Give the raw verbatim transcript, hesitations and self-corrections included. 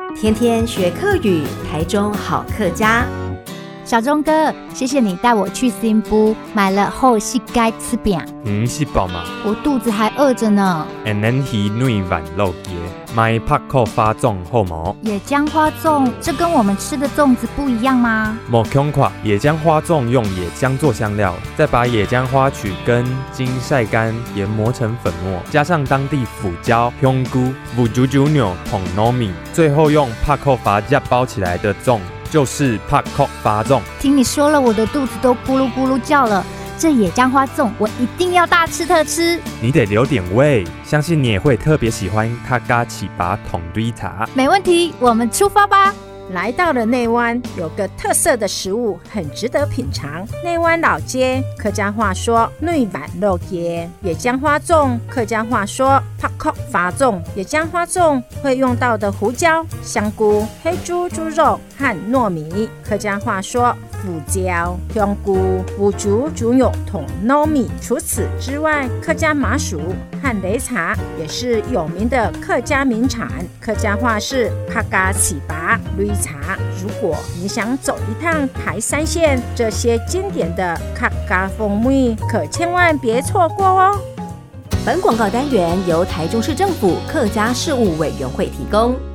天天学客语，台中好客家。 小钟哥，谢谢你带我去新埔买了厚细该吃饼。 嗯，是饱吗？ 我肚子还饿着呢。 And then he 内碗肉结，买拍扣发粽好冇？ 野姜花粽，这跟我们吃的粽子不一样吗？ 冇恐垮，野姜花粽用野姜做香料，再把野姜花取根，经晒干，研磨成粉末，加上当地腐椒、香菇、五九九扭同糯米，最后用拍扣发夹包起来的粽。就是拍扣发粽。 听你说了，我的肚子都咕噜咕噜叫了。这野姜花粽我一定要大吃特吃。 你得留点胃，相信你也会特别喜欢客家糍粑桶堆茶。 没问题，我们出发吧。 来到了内湾，有个特色的食物很值得品尝。内湾老街，客家话说内板肉街；野姜花粽，客家话说拍扣发粽。野姜花粽会用到的胡椒、香菇、黑猪猪肉和糯米，客家话说腐椒、香菇、五竹竹肉同糯米。除此之外，客家麻薯和擂茶也是有名的客家名产。客家话是客家糍粑、擂茶。如果你想走一趟台三线，这些经典的客家风味可千万别错过哦。 本广告单元由台中市政府客家事务委员会提供。